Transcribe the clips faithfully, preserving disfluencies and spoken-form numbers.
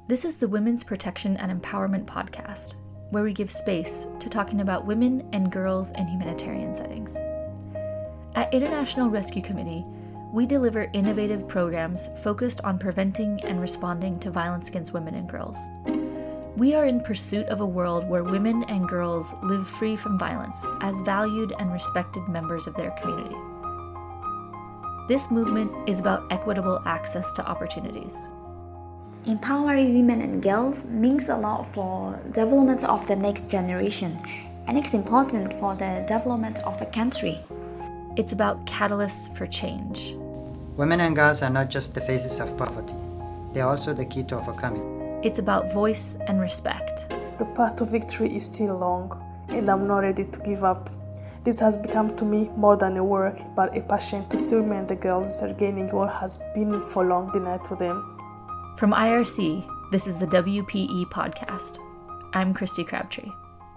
This is the Women's Protection and Empowerment Podcast, where we give space to talking about women and girls in humanitarian settings. At International Rescue Committee, we deliver innovative programs focused on preventing and responding to violence against women and girls. We are in pursuit of a world where women and girls live free from violence as valued and respected members of their community. This movement is about equitable access to opportunities. Empowering women and girls means a lot for development of the next generation, and it's important for the development of a country. It's about catalysts for change. Women and girls are not just the faces of poverty. They are also the key to overcoming. It's about voice and respect. The path to victory is still long, and I'm not ready to give up. This has become to me more than a work, but a passion to see women and the girls are gaining what has been for long denied to them. From I R C, this is the W P E podcast. I'm Christy Crabtree.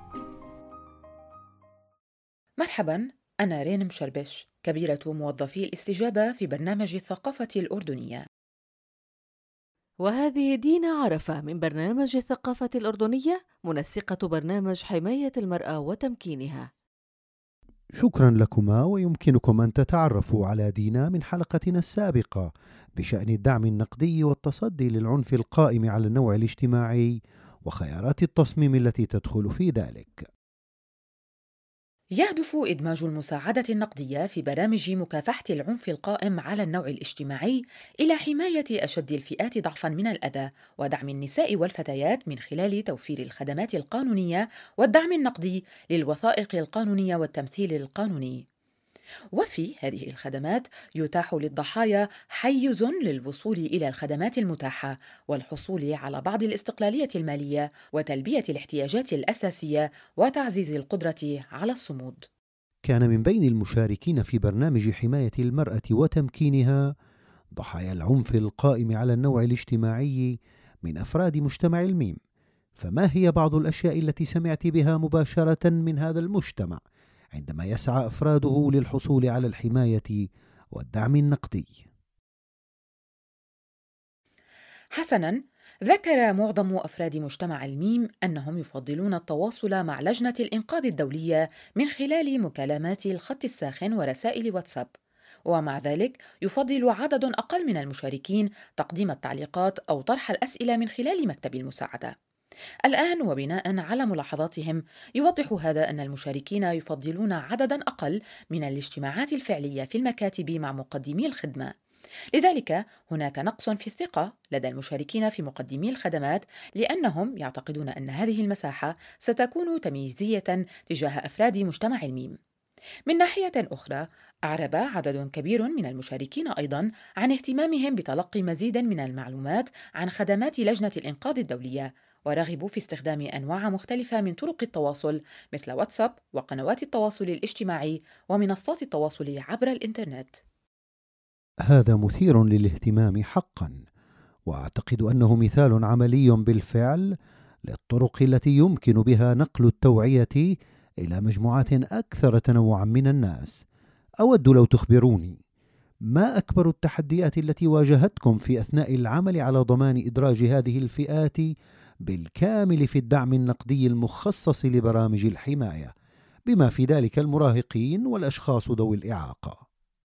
مرحباً، أنا رين مشربش، كبيرة موظفي الاستجابة في برنامج الثقافة الأردنية. وهذه دينا عرفة من برنامج الثقافة الأردنية، منسقة برنامج حماية المرأة وتمكينها. شكرا لكما، ويمكنكم أن تتعرفوا على دينا من حلقتنا السابقة بشأن الدعم النقدي والتصدي للعنف القائم على النوع الاجتماعي وخيارات التصميم التي تدخل في ذلك. يهدف إدماج المساعدة النقدية في برامج مكافحة العنف القائم على النوع الاجتماعي إلى حماية أشد الفئات ضعفاً من الأذى ودعم النساء والفتيات من خلال توفير الخدمات القانونية والدعم النقدي للوثائق القانونية والتمثيل القانوني. وفي هذه الخدمات يتاح للضحايا حيز للوصول إلى الخدمات المتاحة والحصول على بعض الاستقلالية المالية وتلبية الاحتياجات الأساسية وتعزيز القدرة على الصمود. كان من بين المشاركين في برنامج حماية المرأة وتمكينها ضحايا العنف القائم على النوع الاجتماعي من أفراد مجتمع الميم. فما هي بعض الأشياء التي سمعت بها مباشرة من هذا المجتمع عندما يسعى أفراده للحصول على الحماية والدعم النقدي؟ حسناً، ذكر معظم أفراد مجتمع الميم أنهم يفضلون التواصل مع لجنة الإنقاذ الدولية من خلال مكالمات الخط الساخن ورسائل واتساب، ومع ذلك يفضل عدد أقل من المشاركين تقديم التعليقات أو طرح الأسئلة من خلال مكتب المساعدة. الآن وبناء على ملاحظاتهم، يوضح هذا أن المشاركين يفضلون عدداً أقل من الاجتماعات الفعلية في المكاتب مع مقدمي الخدمة. لذلك هناك نقص في الثقة لدى المشاركين في مقدمي الخدمات، لأنهم يعتقدون أن هذه المساحة ستكون تمييزية تجاه أفراد مجتمع الميم. من ناحية أخرى، أعرب عدد كبير من المشاركين أيضاً عن اهتمامهم بتلقي مزيد من المعلومات عن خدمات لجنة الإنقاذ الدولية، ورغبوا في استخدام أنواع مختلفة من طرق التواصل مثل واتساب وقنوات التواصل الاجتماعي ومنصات التواصل عبر الإنترنت. هذا مثير للاهتمام حقا، وأعتقد أنه مثال عملي بالفعل للطرق التي يمكن بها نقل التوعية إلى مجموعات أكثر تنوعا من الناس. أود لو تخبروني ما أكبر التحديات التي واجهتكم في أثناء العمل على ضمان إدراج هذه الفئات بالكامل في الدعم النقدي المخصص لبرامج الحماية، بما في ذلك المراهقين والأشخاص ذوي الإعاقة.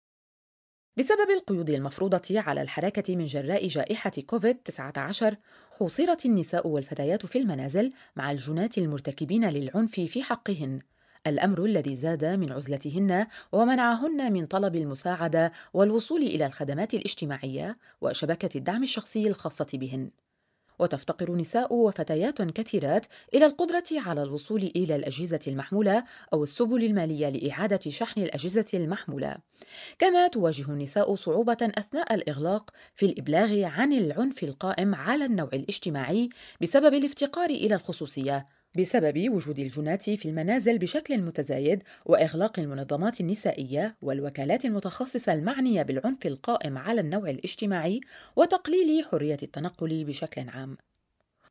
بسبب القيود المفروضة على الحركة من جراء جائحة كوفيد تسعة عشر، حوصرت النساء والفتيات في المنازل مع الجنات المرتكبين للعنف في حقهن، الأمر الذي زاد من عزلتهن ومنعهن من طلب المساعدة والوصول إلى الخدمات الاجتماعية وشبكة الدعم الشخصي الخاصة بهن. وتفتقر نساء وفتيات كثيرات إلى القدرة على الوصول إلى الأجهزة المحمولة أو السبل المالية لإعادة شحن الأجهزة المحمولة. كما تواجه النساء صعوبة أثناء الإغلاق في الإبلاغ عن العنف القائم على النوع الاجتماعي بسبب الافتقار إلى الخصوصية، بسبب وجود الجنات في المنازل بشكل متزايد وإغلاق المنظمات النسائية والوكالات المتخصصة المعنية بالعنف القائم على النوع الاجتماعي وتقليل حرية التنقل بشكل عام.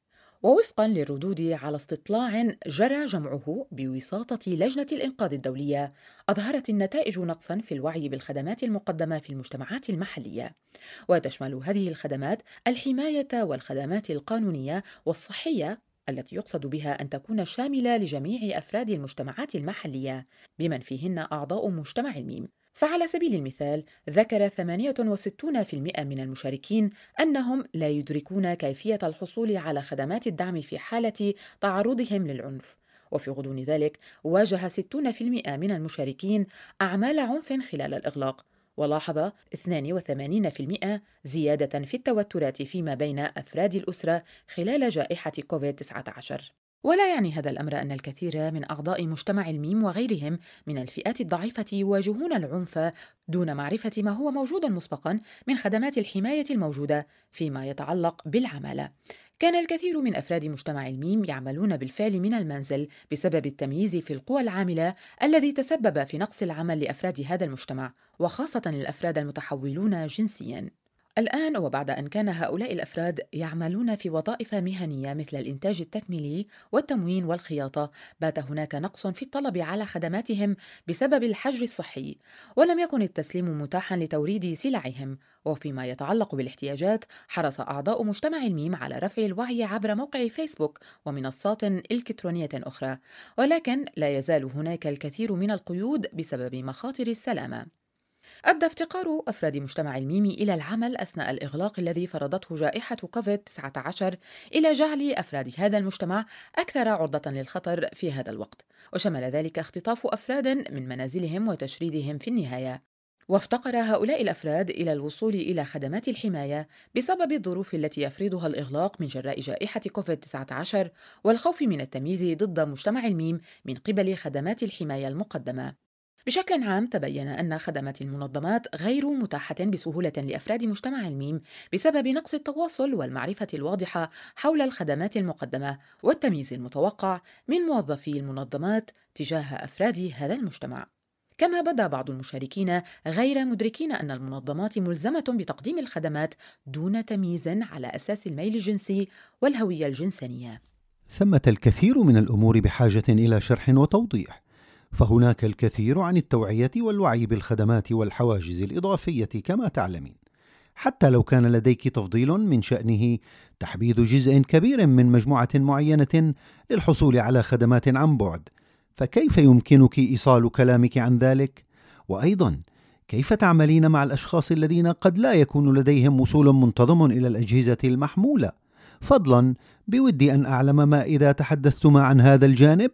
ووفقاً للردود على استطلاع جرى جمعه بوساطة لجنة الإنقاذ الدولية، أظهرت النتائج نقصاً في الوعي بالخدمات المقدمة في المجتمعات المحلية، وتشمل هذه الخدمات الحماية والخدمات القانونية والصحية، التي يقصد بها أن تكون شاملة لجميع أفراد المجتمعات المحلية بمن فيهن أعضاء مجتمع الميم. فعلى سبيل المثال، ذكر ثمانية وستين بالمئة من المشاركين أنهم لا يدركون كيفية الحصول على خدمات الدعم في حالة تعرضهم للعنف، وفي غضون ذلك واجه ستين بالمئة من المشاركين أعمال عنف خلال الإغلاق، ولاحظ اثنين وثمانين بالمئة زيادة في التوترات فيما بين أفراد الأسرة خلال جائحة كوفيد تسعة عشر. ولا يعني هذا الأمر أن الكثير من أعضاء مجتمع الميم وغيرهم من الفئات الضعيفة يواجهون العنف دون معرفة ما هو موجود مسبقاً من خدمات الحماية الموجودة فيما يتعلق بالعمالة. كان الكثير من أفراد مجتمع الميم يعملون بالفعل من المنزل بسبب التمييز في القوى العاملة الذي تسبب في نقص العمل لأفراد هذا المجتمع، وخاصة الأفراد المتحولون جنسياً. الآن وبعد أن كان هؤلاء الأفراد يعملون في وظائف مهنية مثل الإنتاج التكميلي والتموين والخياطة، بات هناك نقص في الطلب على خدماتهم بسبب الحجر الصحي، ولم يكن التسليم متاحا لتوريد سلعهم. وفيما يتعلق بالاحتياجات، حرص أعضاء مجتمع الميم على رفع الوعي عبر موقع فيسبوك ومنصات إلكترونية أخرى، ولكن لا يزال هناك الكثير من القيود بسبب مخاطر السلامة. أدى افتقار أفراد مجتمع الميم إلى العمل أثناء الإغلاق الذي فرضته جائحة كوفيد تسعة عشر إلى جعل أفراد هذا المجتمع أكثر عرضة للخطر في هذا الوقت، وشمل ذلك اختطاف أفراد من منازلهم وتشريدهم في النهاية. وافتقر هؤلاء الأفراد إلى الوصول إلى خدمات الحماية بسبب الظروف التي يفرضها الإغلاق من جراء جائحة كوفيد تسعة عشر والخوف من التمييز ضد مجتمع الميم من قبل خدمات الحماية المقدمة. بشكل عام، تبين أن خدمات المنظمات غير متاحة بسهولة لأفراد مجتمع الميم بسبب نقص التواصل والمعرفة الواضحة حول الخدمات المقدمة والتمييز المتوقع من موظفي المنظمات تجاه أفراد هذا المجتمع. كما بدا بعض المشاركين غير مدركين أن المنظمات ملزمة بتقديم الخدمات دون تمييز على أساس الميل الجنسي والهوية الجنسانية. ثمة الكثير من الأمور بحاجة إلى شرح وتوضيح، فهناك الكثير عن التوعية والوعي بالخدمات والحواجز الإضافية كما تعلمين. حتى لو كان لديك تفضيل من شأنه تحديد جزء كبير من مجموعة معينة للحصول على خدمات عن بعد، فكيف يمكنك إيصال كلامك عن ذلك؟ وأيضا كيف تعملين مع الأشخاص الذين قد لا يكون لديهم وصول منتظم إلى الأجهزة المحمولة؟ فضلا بودي أن أعلم ما إذا تحدثتما عن هذا الجانب.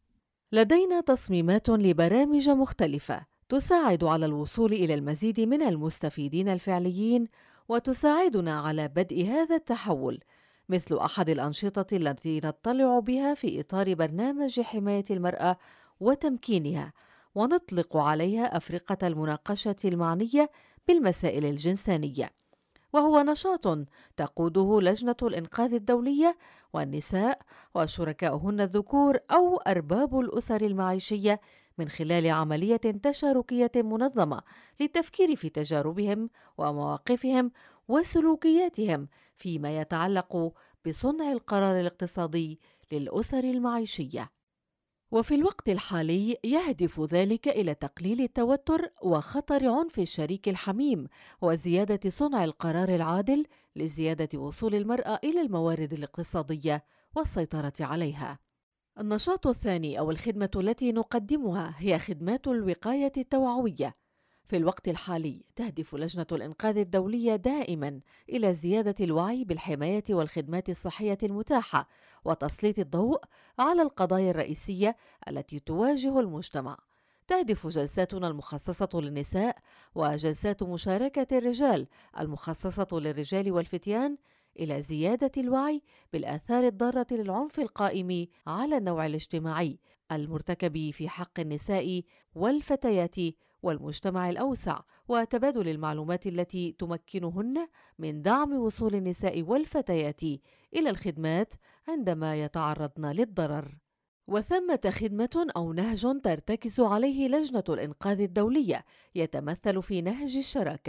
لدينا تصميمات لبرامج مختلفة تساعد على الوصول إلى المزيد من المستفيدين الفعليين وتساعدنا على بدء هذا التحول، مثل أحد الأنشطة التي نطلع بها في إطار برنامج حماية المرأة وتمكينها، ونطلق عليها أفرقة المناقشة المعنية بالمسائل الجنسانية، وهو نشاط تقوده لجنة الإنقاذ الدولية والنساء وشركاؤهن الذكور أو أرباب الأسر المعيشية من خلال عملية تشاركية منظمة للتفكير في تجاربهم ومواقفهم وسلوكياتهم فيما يتعلق بصنع القرار الاقتصادي للأسر المعيشية. وفي الوقت الحالي يهدف ذلك إلى تقليل التوتر وخطر عنف الشريك الحميم وزيادة صنع القرار العادل لزيادة وصول المرأة إلى الموارد الاقتصادية والسيطرة عليها. النشاط الثاني أو الخدمة التي نقدمها هي خدمات الوقاية التوعوية. في الوقت الحالي تهدف لجنة الإنقاذ الدولية دائماً إلى زيادة الوعي بالحماية والخدمات الصحية المتاحة وتسليط الضوء على القضايا الرئيسية التي تواجه المجتمع. تهدف جلساتنا المخصصة للنساء وجلسات مشاركة الرجال المخصصة للرجال والفتيان إلى زيادة الوعي بالآثار الضارة للعنف القائم على النوع الاجتماعي المرتكب في حق النساء والفتيات والمجتمع الأوسع، وتبادل المعلومات التي تمكنهن من دعم وصول النساء والفتيات إلى الخدمات عندما يتعرضن للضرر. وثمة خدمة أو نهج ترتكز عليه لجنة الإنقاذ الدولية يتمثل في نهج الشراكة،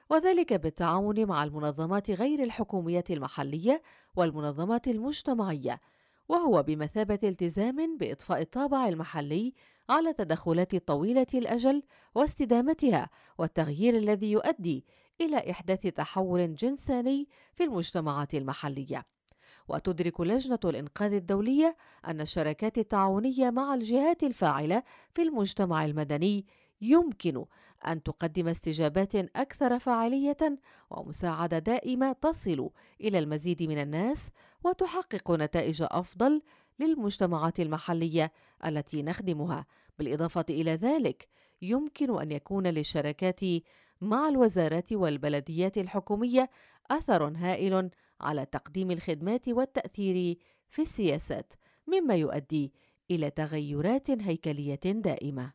وذلك بالتعاون مع المنظمات غير الحكومية المحلية والمنظمات المجتمعية، وهو بمثابة التزام بإضفاء الطابع المحلي على التدخلات طويلة الأجل واستدامتها والتغيير الذي يؤدي إلى إحداث تحول جنساني في المجتمعات المحلية. وتدرك لجنة الإنقاذ الدولية أن الشراكات التعاونية مع الجهات الفاعلة في المجتمع المدني يمكن أن تقدم استجابات أكثر فاعلية ومساعدة دائمة تصل إلى المزيد من الناس وتحقق نتائج أفضل للمجتمعات المحلية التي نخدمها. بالإضافة إلى ذلك، يمكن أن يكون للشراكات مع الوزارات والبلديات الحكومية أثر هائل على تقديم الخدمات والتأثير في السياسات، مما يؤدي إلى تغيرات هيكلية دائمة.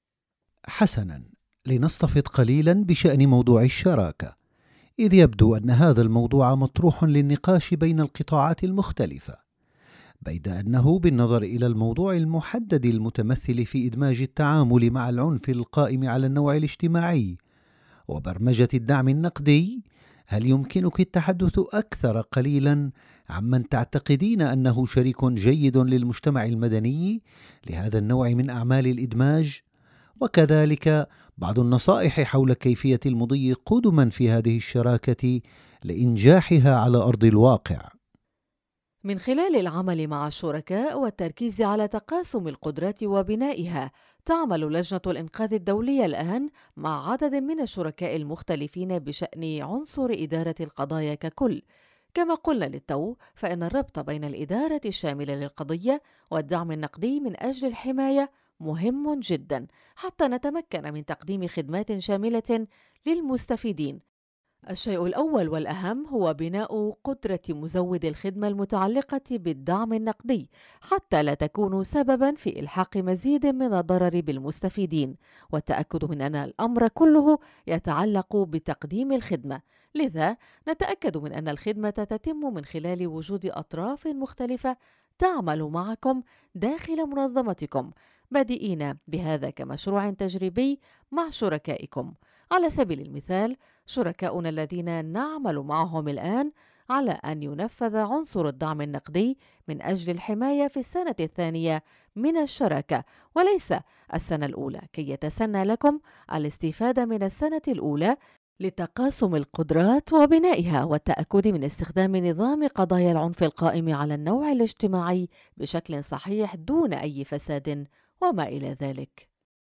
حسناً، لنستفض قليلاً بشأن موضوع الشراكة، إذ يبدو أن هذا الموضوع مطروح للنقاش بين القطاعات المختلفة، بيد أنه بالنظر إلى الموضوع المحدد المتمثل في إدماج التعامل مع العنف القائم على النوع الاجتماعي وبرمجة الدعم النقدي، هل يمكنك التحدث أكثر قليلاً عمن تعتقدين أنه شريك جيد للمجتمع المدني لهذا النوع من أعمال الإدماج؟ وكذلك بعض النصائح حول كيفية المضي قدما في هذه الشراكة لإنجاحها على أرض الواقع. من خلال العمل مع الشركاء والتركيز على تقاسم القدرات وبنائها، تعمل لجنة الإنقاذ الدولية الآن مع عدد من الشركاء المختلفين بشأن عنصر إدارة القضايا ككل. كما قلنا للتو، فإن الربط بين الإدارة الشاملة للقضية والدعم النقدي من أجل الحماية مهم جدا حتى نتمكن من تقديم خدمات شاملة للمستفيدين. الشيء الأول والأهم هو بناء قدرة مزود الخدمة المتعلقة بالدعم النقدي حتى لا تكون سبباً في إلحاق مزيد من الضرر بالمستفيدين، والتأكد من أن الأمر كله يتعلق بتقديم الخدمة. لذا نتأكد من أن الخدمة تتم من خلال وجود أطراف مختلفة تعمل معكم داخل منظمتكم، بادئين بهذا كمشروع تجريبي مع شركائكم. على سبيل المثال، شركاؤنا الذين نعمل معهم الآن على أن ينفذ عنصر الدعم النقدي من أجل الحماية في السنة الثانية من الشراكة وليس السنة الأولى، كي يتسنى لكم الاستفادة من السنة الأولى لتقاسم القدرات وبنائها والتأكد من استخدام نظام قضايا العنف القائم على النوع الاجتماعي بشكل صحيح دون أي فساد وما إلى ذلك.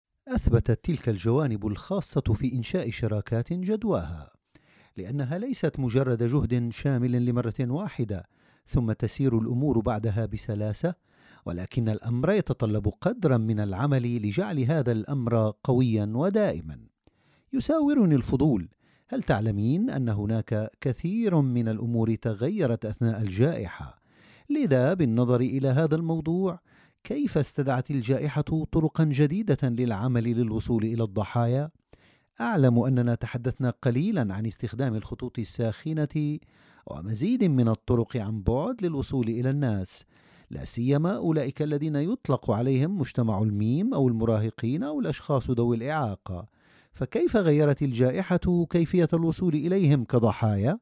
أثبتت تلك الجوانب الخاصة في إنشاء شراكات جدواها، لأنها ليست مجرد جهد شامل لمرة واحدة ثم تسير الأمور بعدها بسلاسة، ولكن الأمر يتطلب قدرا من العمل لجعل هذا الأمر قويا ودائما. يساورني الفضول، هل تعلمين أن هناك كثير من الأمور تغيرت أثناء الجائحة؟ لذا بالنظر إلى هذا الموضوع، كيف استدعت الجائحة طرقا جديدة للعمل للوصول إلى الضحايا؟ أعلم أننا تحدثنا قليلا عن استخدام الخطوط الساخنة ومزيد من الطرق عن بعد للوصول إلى الناس، لا سيما أولئك الذين يطلق عليهم مجتمع الميم أو المراهقين أو الأشخاص ذوي الإعاقة، فكيف غيرت الجائحة كيفية الوصول إليهم كضحايا؟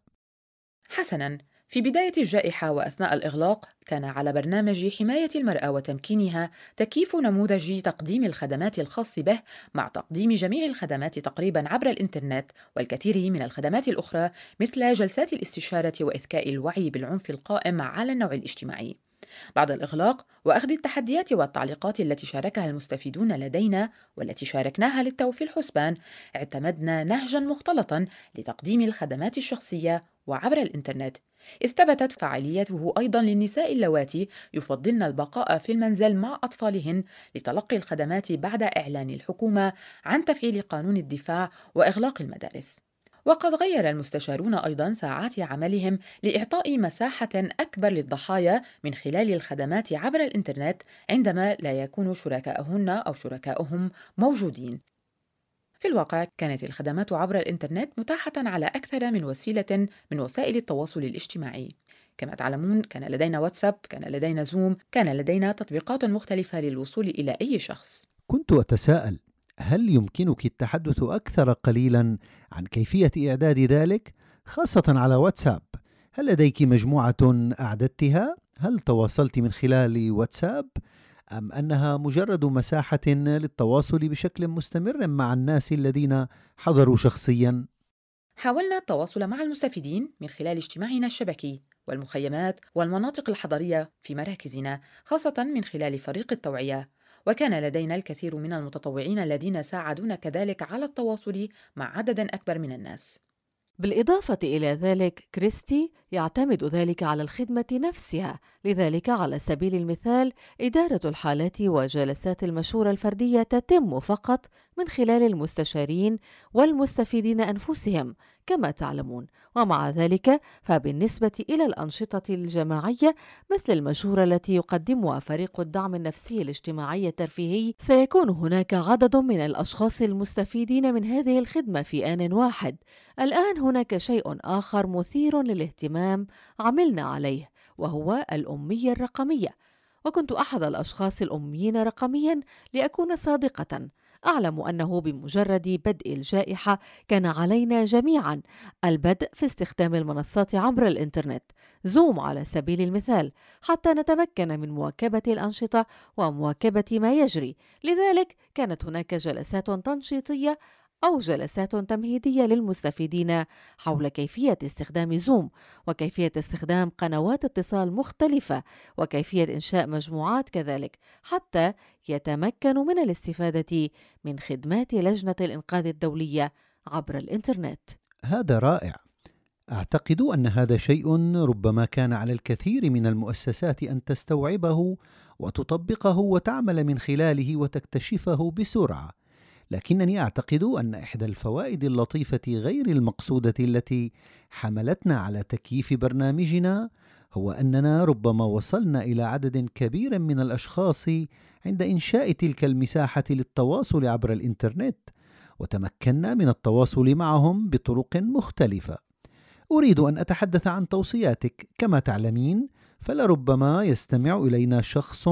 حسناً، في بداية الجائحة وأثناء الإغلاق كان على برنامج حماية المرأة وتمكينها تكييف نموذج تقديم الخدمات الخاص به مع تقديم جميع الخدمات تقريباً عبر الإنترنت والكثير من الخدمات الأخرى مثل جلسات الاستشارة وإذكاء الوعي بالعنف القائم على النوع الاجتماعي. بعد الإغلاق وأخذ التحديات والتعليقات التي شاركها المستفيدون لدينا والتي شاركناها للتو في الحسبان، اعتمدنا نهجاً مختلطاً لتقديم الخدمات الشخصية وعبر الإنترنت، إذ ثبتت فعاليته أيضاً للنساء اللواتي يفضلن البقاء في المنزل مع أطفالهن لتلقي الخدمات بعد إعلان الحكومة عن تفعيل قانون الدفاع وإغلاق المدارس. وقد غير المستشارون أيضاً ساعات عملهم لإعطاء مساحة أكبر للضحايا من خلال الخدمات عبر الإنترنت عندما لا يكون شركائهن أو شركائهم موجودين. في الواقع كانت الخدمات عبر الإنترنت متاحة على أكثر من وسيلة من وسائل التواصل الاجتماعي. كما تعلمون، كان لدينا واتساب، كان لدينا زوم، كان لدينا تطبيقات مختلفة للوصول إلى أي شخص. كنت أتساءل، هل يمكنك التحدث أكثر قليلا عن كيفية إعداد ذلك، خاصة على واتساب؟ هل لديك مجموعة أعددتها؟ هل تواصلت من خلال واتساب؟ أم أنها مجرد مساحة للتواصل بشكل مستمر مع الناس الذين حضروا شخصيا؟ حاولنا التواصل مع المستفيدين من خلال اجتماعنا الشبكي والمخيمات والمناطق الحضرية في مراكزنا، خاصة من خلال فريق التوعية، وكان لدينا الكثير من المتطوعين الذين ساعدونا كذلك على التواصل مع عدد أكبر من الناس. بالإضافة إلى ذلك، كريستي يعتمد ذلك على الخدمة نفسها، لذلك على سبيل المثال إدارة الحالات وجلسات المشورة الفردية تتم فقط من خلال المستشارين والمستفيدين أنفسهم كما تعلمون. ومع ذلك فبالنسبة إلى الأنشطة الجماعية مثل المشورة التي يقدمها فريق الدعم النفسي الاجتماعي الترفيهي، سيكون هناك عدد من الأشخاص المستفيدين من هذه الخدمة في آن واحد. الآن هناك شيء آخر مثير للاهتمام عملنا عليه، وهو الأمية الرقمية. وكنت أحد الأشخاص الأميين رقمياً لأكون صادقة. أعلم أنه بمجرد بدء الجائحة كان علينا جميعاً البدء في استخدام المنصات عبر الإنترنت، زوم على سبيل المثال، حتى نتمكن من مواكبة الأنشطة ومواكبة ما يجري. لذلك كانت هناك جلسات تنشيطية أو جلسات تمهيدية للمستفيدين حول كيفية استخدام زوم، وكيفية استخدام قنوات اتصال مختلفة، وكيفية إنشاء مجموعات كذلك، حتى يتمكنوا من الاستفادة من خدمات لجنة الإنقاذ الدولية عبر الإنترنت. هذا رائع. أعتقد أن هذا شيء ربما كان على الكثير من المؤسسات أن تستوعبه وتطبقه وتعمل من خلاله وتكتشفه بسرعة. لكنني أعتقد أن إحدى الفوائد اللطيفة غير المقصودة التي حملتنا على تكييف برنامجنا هو أننا ربما وصلنا إلى عدد كبير من الأشخاص عند إنشاء تلك المساحة للتواصل عبر الإنترنت، وتمكنا من التواصل معهم بطرق مختلفة. أريد أن أتحدث عن توصياتك. كما تعلمين، فلربما يستمع إلينا شخص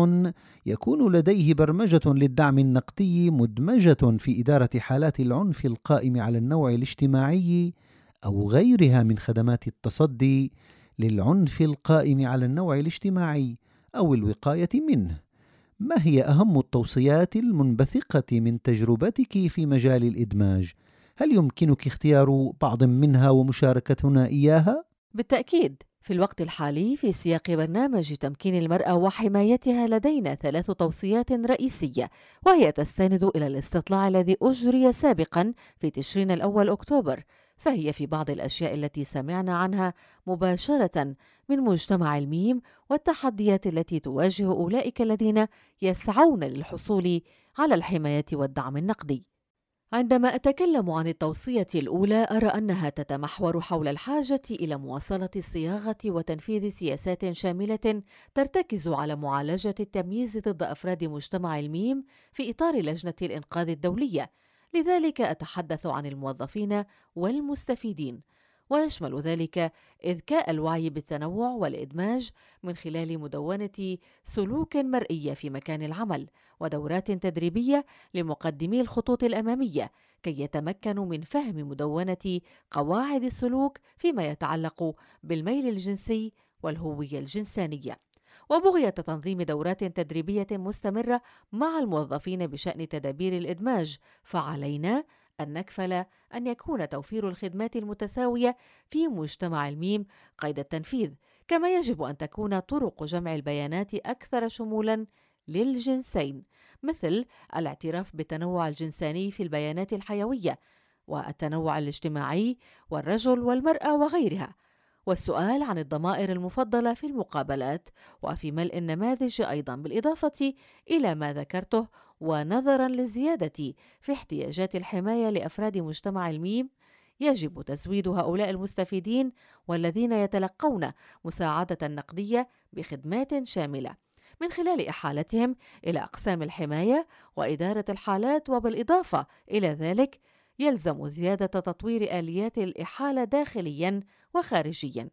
يكون لديه برمجة للدعم النقدي مدمجة في إدارة حالات العنف القائم على النوع الاجتماعي أو غيرها من خدمات التصدي للعنف القائم على النوع الاجتماعي أو الوقاية منه. ما هي أهم التوصيات المنبثقة من تجربتك في مجال الإدماج؟ هل يمكنك اختيار بعض منها ومشاركتنا إياها؟ بالتأكيد. في الوقت الحالي في سياق برنامج تمكين المرأة وحمايتها لدينا ثلاث توصيات رئيسية، وهي تستند إلى الاستطلاع الذي أجري سابقاً في تشرين الأول أكتوبر، فهي في بعض الأشياء التي سمعنا عنها مباشرة من مجتمع الميم والتحديات التي تواجه أولئك الذين يسعون للحصول على الحماية والدعم النقدي. عندما أتكلم عن التوصية الأولى، أرى أنها تتمحور حول الحاجة إلى مواصلة صياغة وتنفيذ سياسات شاملة ترتكز على معالجة التمييز ضد أفراد مجتمع الميم في إطار لجنة الإنقاذ الدولية. لذلك أتحدث عن الموظفين والمستفيدين، ويشمل ذلك إذكاء الوعي بالتنوع والإدماج من خلال مدونة سلوك مرئية في مكان العمل، ودورات تدريبية لمقدمي الخطوط الأمامية كي يتمكنوا من فهم مدونة قواعد السلوك فيما يتعلق بالميل الجنسي والهوية الجنسانية. وبغية تنظيم دورات تدريبية مستمرة مع الموظفين بشأن تدابير الإدماج، فعلينا أن نكفل أن يكون توفير الخدمات المتساوية في مجتمع الميم قيد التنفيذ، كما يجب أن تكون طرق جمع البيانات أكثر شمولاً للجنسين، مثل الاعتراف بالتنوع الجنساني في البيانات الحيوية والتنوع الاجتماعي والرجل والمرأة وغيرها، والسؤال عن الضمائر المفضلة في المقابلات وفي ملء النماذج أيضاً، بالإضافة إلى ما ذكرته. ونظراً للزيادة في احتياجات الحماية لأفراد مجتمع الميم، يجب تزويد هؤلاء المستفيدين والذين يتلقون مساعدة نقدية بخدمات شاملة من خلال إحالتهم إلى أقسام الحماية وإدارة الحالات. وبالإضافة إلى ذلك يلزم زيادة تطوير آليات الإحالة داخلياً وخارجياً.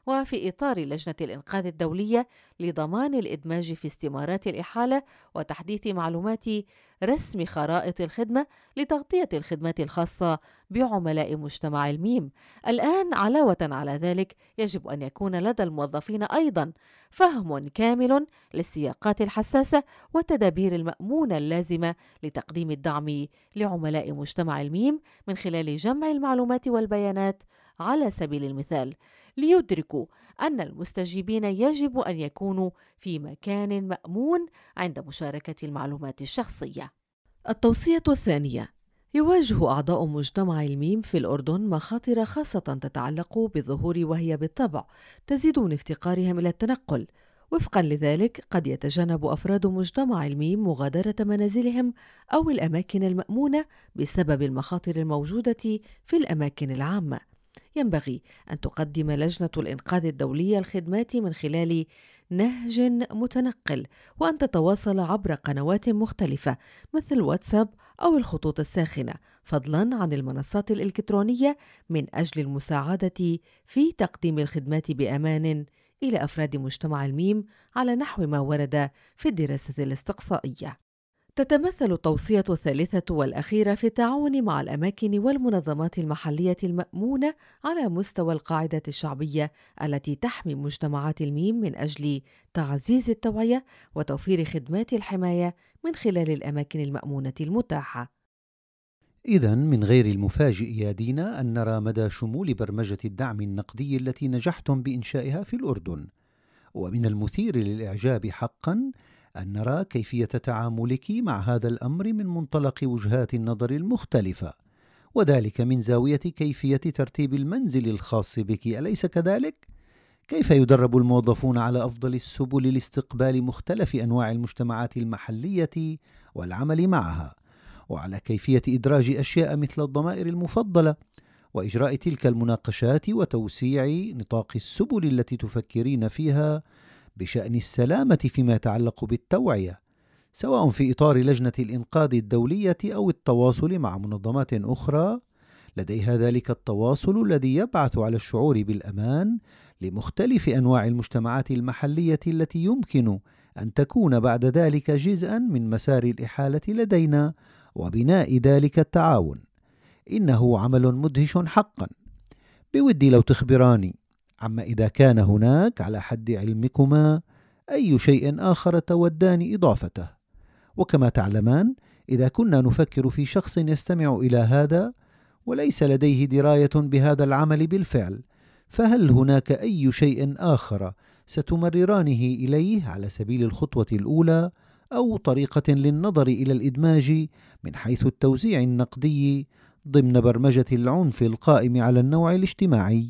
وفي إطار لجنة الإنقاذ الدولية لضمان الإدماج في استمارات الإحالة وتحديث معلومات رسم خرائط الخدمة لتغطية الخدمات الخاصة بعملاء مجتمع الميم. الآن علاوة على ذلك يجب أن يكون لدى الموظفين أيضا فهم كامل للسياقات الحساسة والتدابير المأمونة اللازمة لتقديم الدعم لعملاء مجتمع الميم من خلال جمع المعلومات والبيانات على سبيل المثال، ليدركوا أن المستجيبين يجب أن يكونوا في مكان مأمون عند مشاركة المعلومات الشخصية. التوصية الثانية: يواجه أعضاء مجتمع الميم في الأردن مخاطر خاصة تتعلق بالظهور، وهي بالطبع تزيد من افتقارهم إلى التنقل. وفقا لذلك قد يتجنب أفراد مجتمع الميم مغادرة منازلهم أو الأماكن المأمونة بسبب المخاطر الموجودة في الأماكن العامة. ينبغي أن تقدم لجنة الإنقاذ الدولية الخدمات من خلال نهج متنقل، وأن تتواصل عبر قنوات مختلفة مثل واتساب أو الخطوط الساخنة، فضلاً عن المنصات الإلكترونية، من أجل المساعدة في تقديم الخدمات بأمان إلى أفراد مجتمع الميم على نحو ما ورد في الدراسة الاستقصائية. تتمثل التوصية الثالثة والأخيرة في التعاون مع الأماكن والمنظمات المحلية المأمونة على مستوى القاعدة الشعبية التي تحمي مجتمعات الميم من أجل تعزيز التوعية وتوفير خدمات الحماية من خلال الأماكن المأمونة المتاحة. إذن من غير المفاجئ يا دينا أن نرى مدى شمول برمجة الدعم النقدي التي نجحتم بإنشائها في الأردن، ومن المثير للإعجاب حقاً أن نرى كيفية تعاملك مع هذا الأمر من منطلق وجهات النظر المختلفة، وذلك من زاوية كيفية ترتيب المنزل الخاص بك، أليس كذلك؟ كيف يدرب الموظفون على أفضل السبل لاستقبال مختلف أنواع المجتمعات المحلية والعمل معها، وعلى كيفية إدراج أشياء مثل الضمائر المفضلة وإجراء تلك المناقشات وتوسيع نطاق السبل التي تفكرين فيها بشأن السلامة فيما يتعلق بالتوعية، سواء في إطار لجنة الإنقاذ الدولية أو التواصل مع منظمات أخرى لديها ذلك التواصل الذي يبعث على الشعور بالأمان لمختلف أنواع المجتمعات المحلية التي يمكن أن تكون بعد ذلك جزءا من مسار الإحالة لدينا وبناء ذلك التعاون. إنه عمل مدهش حقا. بودي لو تخبراني عما إذا كان هناك على حد علمكما أي شيء آخر تودان إضافته. وكما تعلمان إذا كنا نفكر في شخص يستمع إلى هذا وليس لديه دراية بهذا العمل بالفعل، فهل هناك أي شيء آخر ستمررانه إليه على سبيل الخطوة الأولى أو طريقة للنظر إلى الإدماج من حيث التوزيع النقدي ضمن برمجة العنف القائم على النوع الاجتماعي؟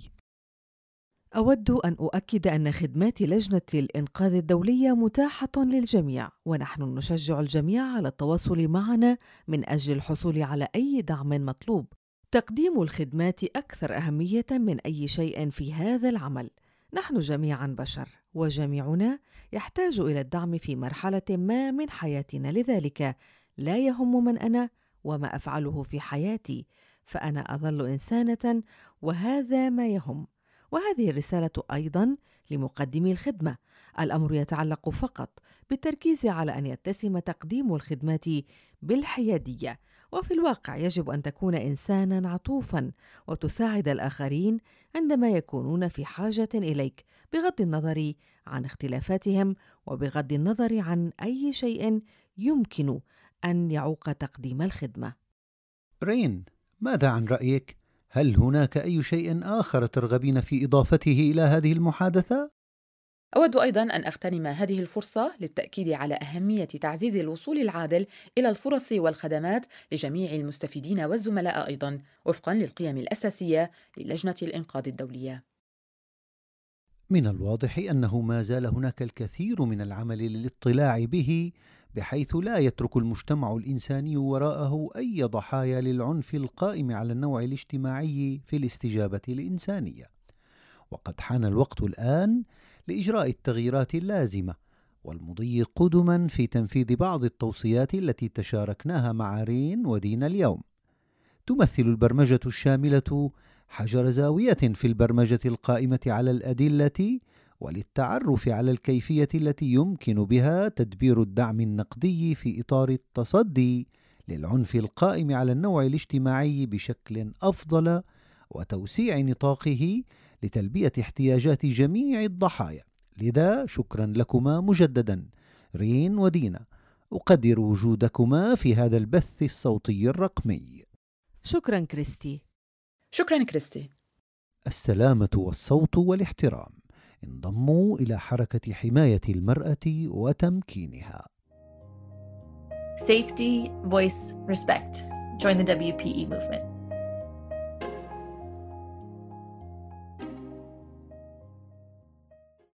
أود أن أؤكد أن خدمات لجنة الإنقاذ الدولية متاحة للجميع، ونحن نشجع الجميع على التواصل معنا من أجل الحصول على أي دعم مطلوب. تقديم الخدمات أكثر أهمية من أي شيء في هذا العمل. نحن جميعا بشر، وجميعنا يحتاج إلى الدعم في مرحلة ما من حياتنا، لذلك لا يهم من أنا وما أفعله في حياتي، فأنا أظل إنسانة وهذا ما يهم. وهذه الرسالة أيضا لمقدمي الخدمة. الأمر يتعلق فقط بالتركيز على أن يتسم تقديم الخدمات بالحيادية، وفي الواقع يجب أن تكون إنسانا عطوفا وتساعد الآخرين عندما يكونون في حاجة إليك، بغض النظر عن اختلافاتهم وبغض النظر عن أي شيء يمكن أن يعوق تقديم الخدمة. رين، ماذا عن رأيك؟ هل هناك أي شيء آخر ترغبين في إضافته إلى هذه المحادثة؟ أود أيضاً أن أغتنم هذه الفرصة للتأكيد على أهمية تعزيز الوصول العادل إلى الفرص والخدمات لجميع المستفيدين والزملاء أيضاً، وفقاً للقيم الأساسية للجنة الإنقاذ الدولية. من الواضح أنه ما زال هناك الكثير من العمل للاطلاع به، بحيث لا يترك المجتمع الإنساني وراءه أي ضحايا للعنف القائم على النوع الاجتماعي في الاستجابة الإنسانية. وقد حان الوقت الآن لإجراء التغييرات اللازمة والمضي قدما في تنفيذ بعض التوصيات التي تشاركناها مع رين ودينا اليوم. تمثل البرمجة الشاملة حجر زاوية في البرمجة القائمة على الأدلة وللتعرف على الكيفية التي يمكن بها تدبير الدعم النقدي في إطار التصدي للعنف القائم على النوع الاجتماعي بشكل أفضل وتوسيع نطاقه لتلبية احتياجات جميع الضحايا. لذا شكرا لكما مجددا رين ودينا، أقدر وجودكما في هذا البث الصوتي الرقمي. شكرا كريستي. شكرا كريستي. السلامة والصوت والاحترام انضموا إلى حركة حماية المرأة وتمكينها. Safety, voice, respect. Join the W P E movement.